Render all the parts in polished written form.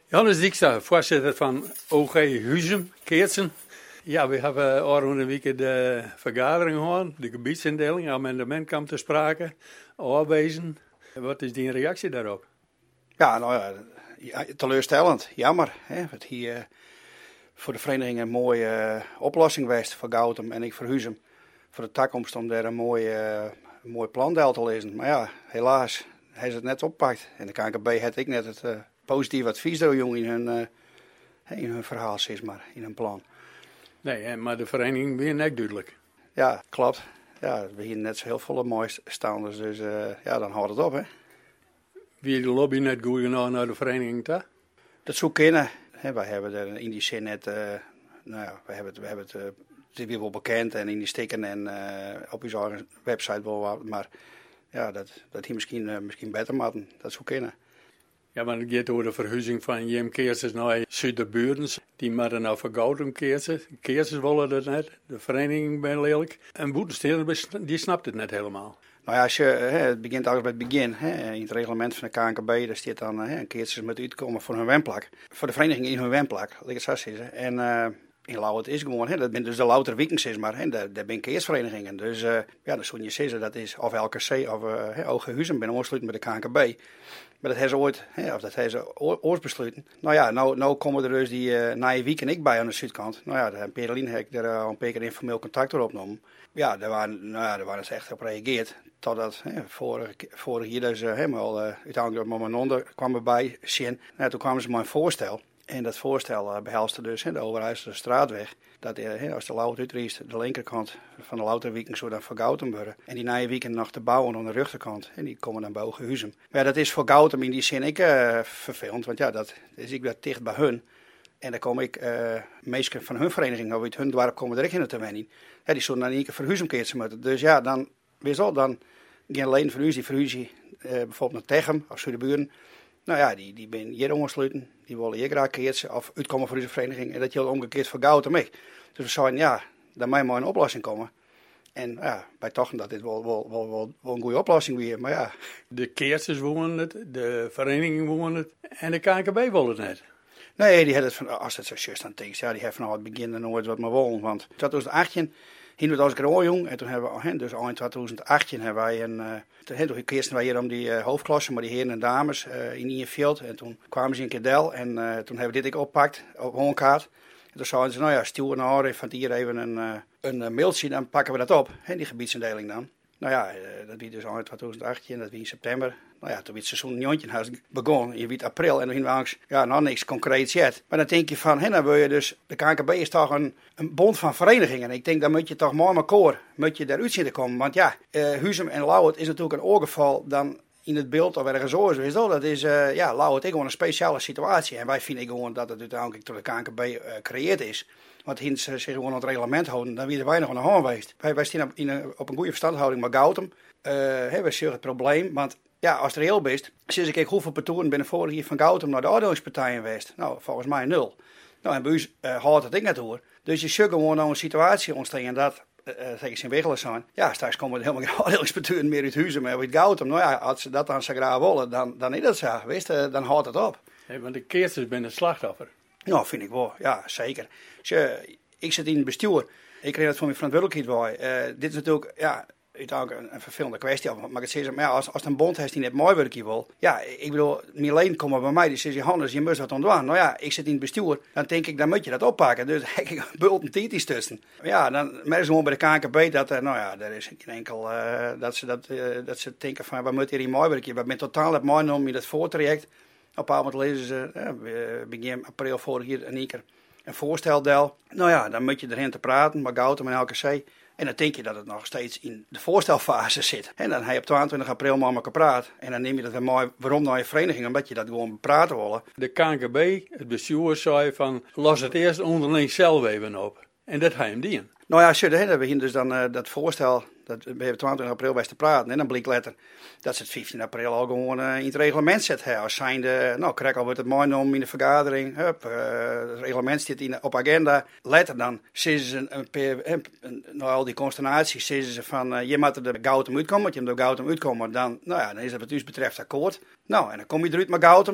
Johannes Dijkstra, voorzitter van OG Huzum, Keertsen. Ja, we hebben oranje week de vergadering gehad, de gebiedsindeling, amendement kwam te sprake, afwezen. Wat is die reactie daarop? Ja, nou ja, teleurstellend, jammer. Hè? Het hier voor de vereniging een mooie oplossing geweest voor Gautum en ik voor Huzum. Voor de toekomst om daar een mooi plan te lezen. Maar ja, helaas, hij is het net oppakt. En de KNKB had ik net het positieve advies door jong in hun verhaal, zeg maar, in hun plan. Nee, maar de vereniging weer net duidelijk. Ja, klopt. Ja, we hier net zo heel veel mooie standers, dus ja, dan houdt het op, hè. Wie de lobby net goed genoeg naar de vereniging toe? Dat zou kunnen. Wij hebben er in die zin net, nou ja, we hebben het, het is weer wel bekend en in die stikken en op uw eigen website wel wat, maar ja, dat hier misschien beter moeten, dat zou kunnen. Ja, maar het gaat over de verhuizing van Jem Keertsens naar Zuiderbuurdens. Die moeten nou voor Gautum Keertsen. Keertsens willen dat net, de vereniging ben lelijk. En Boetensteden, die snapt het net helemaal. Nou ja, als je, het begint eigenlijk bij het begin. In het reglement van de KNKB, daar staat dan een Keertsens met uitkomen voor hun wenplak. Voor de vereniging in hun wenplak, laat ik het zo zeggen. En in Lauwert is gewoon, dat zijn dus de louter Wiekens, zeg maar. Daar ben keersverenigingen. Dus ja, dan zou je zeggen, dat is of LKC of OG Huzum ben aansluiten met de KNKB. Maar dat hebben ze ooit, of dat hebben ze ooit besloten. Nou ja, nou komen er dus die na weekend ik bij aan de zuidkant. Nou ja, de Perelien heb ik daar al een paar keer informeel contact door opgenomen. Ja, daar waren ze echt op gereageerd. Totdat vorig jaar dus helemaal uiteindelijk op mijn onder kwam erbij zien. Nou, toen kwamen ze met een voorstel. En dat voorstel behelste dus de Overijsselse straatweg. Dat als de Lauwert uitriest, de linkerkant van de Lauterwieken zou dan voor Gautum worden. En die na weekend nog te bouwen aan de rechterkant. En die komen dan bij OG Huzum. Maar ja, dat is voor Gautum in die zin ik vervelend. Want ja, dat is ik dat dicht bij hun. En dan kom ik mensen van hun vereniging, of uit hun dorp komen direct in het termijn. Ja, die zullen dan een keer voor Huzum keertsen moeten. Dus ja, dan dan geen alleen van u, die verhuizen bijvoorbeeld naar Techem of Zuiderburen. Nou ja, die ben hier ongesloten. Die willen hier graag keertsen of uitkomen voor deze vereniging. En dat je omgekeerd voor Gautum mee. Dus we zeiden, ja, daar moet maar een oplossing komen. En ja, wij dachten dat dit wel een goede oplossing weer. Maar ja. De Keertsens wonen het, de vereniging wonen het en de KNKB wil het net. Nee, die had het van, als het zo juist aan denkt, ja, die heeft van het begin nooit wat maar wollen. Want in 2018 hingen we als jong en toen hebben we, dus al in 2018 hebben wij toen keersten wij hier om die hoofdklasse, maar die heren en dames in Ierveld. En toen kwamen ze in Kedel en toen hebben we dit ik oppakt op hongerkaart. En toen zeiden ze, nou ja, stuur naar van hier even een mailtje, dan pakken we dat op, die gebiedsindeling dan. Nou ja, dat wie dus al in 2018, dat wie in september. Nou ja, toen werd het seizoen niet begonnen. Je weet april en toen gingen we ja, nog niks concreets yet. Maar dan denk je van, dan wil je dus, de KNKB is toch een bond van verenigingen. Ik denk, dan moet je toch mooi met koor, moet je daaruit zien te komen. Want ja, Huzum en Lauwert is natuurlijk een oorgeval dan in het beeld of ergens anders is dat. Dat is, ja, Lauwert is gewoon een speciale situatie. En wij vinden gewoon dat het uiteindelijk door de KNKB gecreëerd is. Want hins zich gewoon aan het reglement houden, dan weer wij nog aan de hand geweest. Wij staan op een goede verstandhouding met Gautum. We zien het probleem, want ja, als er heel best, sinds ik hoeveel patronen binnen vorig jaar van Gautum naar de oordelingspartijen geweest. Nou, volgens mij 0. Nou, en bij u houdt het ik net hoor. Dus je zult gewoon nou een situatie ontstaan dat tegen zijn wegelen zijn. Ja, straks komen er helemaal geen oordelingspartijen meer uit Huzum en uit Gautum. Nou ja, als ze dat dan zo graag willen, dan is dat zo. Weet je, dan houdt het op. Hey, want de Keertsens zijn een slachtoffer. Nou, vind ik wel. Ja, zeker. Ik zit in het bestuur. Ik kreeg dat van mijn verantwoordelijkheid bij. Dit is natuurlijk, ja, uiteindelijk een vervelende kwestie. Maar ik zeg, maar ja, als een bond heeft die net mooi werkje wil. Ja, ik bedoel, Milene komt bij mij, die zegt, Hannes, je moet wat ontdoen. Nou ja, ik zit in het bestuur. Dan denk ik, dan moet je dat oppakken. Dus heb ik een bult en tietjes tussen. Ja, dan merken ze gewoon bij de KNKB dat, nou ja, er is geen enkel, dat ze denken van, wat moet hier in mooi werkje? We zijn totaal het mooi om in dat voortraject. Op een moment lezen ze, begin april vorig jaar een keer een voorsteldeel. Nou ja, dan moet je erin te praten, met Gautum en LKC. En dan denk je dat het nog steeds in de voorstelfase zit. En dan heb je op 22 april met elkaar praat. En dan neem je dat weer mooi, waarom naar je vereniging? Omdat je dat gewoon praten willen. De KNKB, het bestuur, zei van, los het eerst onderling zelf even op. En dat ga je hem dienen. Nou ja, we beginnen dus dan dat voorstel, dat we hebben 22 april bij te praten. En dan bleek later dat ze het 15 april al gewoon in het reglement zetten. Als zijnde, nou, krijg al wordt het mooi genomen in de vergadering. Het reglement zit op agenda. Later dan zeggen ze nou, al die consternaties, zeggen ze van, je moet er de Gautum uitkomen. Want je moet er Gautum uitkomen, dan is dat wat u betreft akkoord. Nou, en dan kom je eruit met Gautum.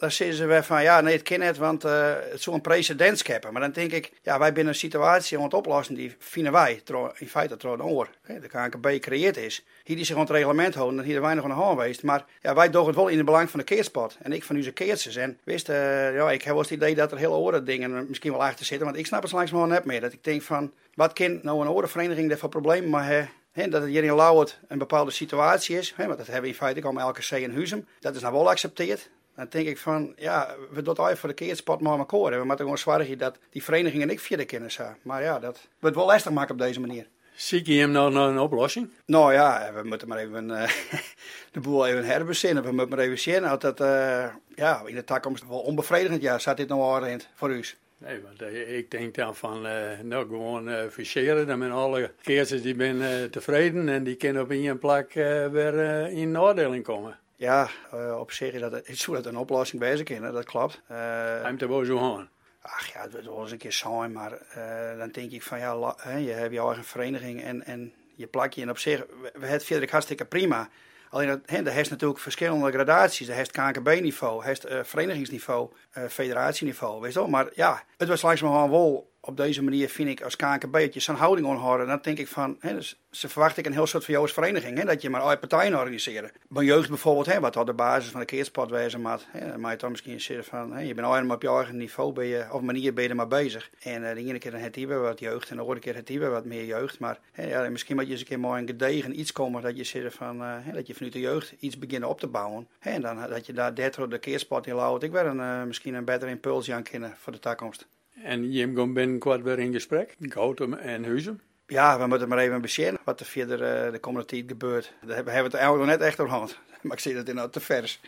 dan zeggen ze weer van, ja, nee, het kan niet, want het zou een precedent scheppen. Maar dan denk ik, ja, wij zijn een situatie aan het oplossen die vinden wij, in feite door een oor. De KNKB gecreëerd is. Hier die zich aan het reglement houden, dan hier er weinig aan de hand geweest. Maar ja, wij doen het wel in het belang van de keerspot. En ik van onze keertjes. En wist, ja, ik heb wel eens het idee dat er hele oren dingen misschien wel achter zitten. Want ik snap het langzamerhand net meer. Dat ik denk van, wat kan nou een orenvereniging daarvoor problemen maar hebben? Dat het hier in Lauwert een bepaalde situatie is. Want dat hebben we in feite allemaal elke zee in Huzum. Dat is nou wel geaccepteerd. Dan denk ik van, ja, we doen het even voor de keerspot maar elkaar. We moeten gewoon zorgen dat die verenigingen ik via de kennis hebben. Maar ja, dat wordt wel lastig maken op deze manier. Zie je hem nou een oplossing? Nou ja, we moeten maar even de boel even herbezinnen. We moeten maar even zien dat het ja, in de toekomst wel onbevredigend ja, staat dit nou al in voor u. Nee, want ik denk dan van, nou gewoon verseren. Dan zijn alle keertjes die ben tevreden en die kunnen op één plek weer in nadeling komen. Ja, op zich is dat een oplossing bezig in, dat klopt. Hij er wel zo aan. Ach ja, het wordt wel eens een keer zijn, maar dan denk ik van ja, je hebt je eigen vereniging en je plakje. En op zich, we hebben het verder hartstikke prima. Alleen, er heeft natuurlijk verschillende gradaties. Er heeft KNKB-niveau, er heeft verenigingsniveau, federatieniveau, weet je wel. Maar ja, het was langzamerhand wel op deze manier, vind ik, als KNKB, dat je zo'n houding onhouden. Dan denk ik van, dus ze verwacht ik een heel soort van jou als vereniging, dat je maar uit partijen organiseren. Bij jeugd bijvoorbeeld, wat al de basis van de keerspot wezen moet. Dan mag je dan misschien zeggen van, je bent alleen maar op je eigen niveau, of manier ben je er maar bezig. En de ene keer het hebben wat jeugd en de andere keer het hebben wat meer jeugd. Maar ja, misschien moet je eens een keer maar een gedegen iets komen, dat je zegt van, dat je vanuit de jeugd iets begint op te bouwen. En dan dat je daar de keerspot in laat. Ik wil misschien een betere impuls aan kennen voor de toekomst. En je gaat binnenkort weer in gesprek, Gautum en Huzum. Ja, we moeten maar even bezinnen wat er verder de komende tijd gebeurt. Daar hebben we het eigenlijk nog net echt door hand. Maar ik zie dat in te vers.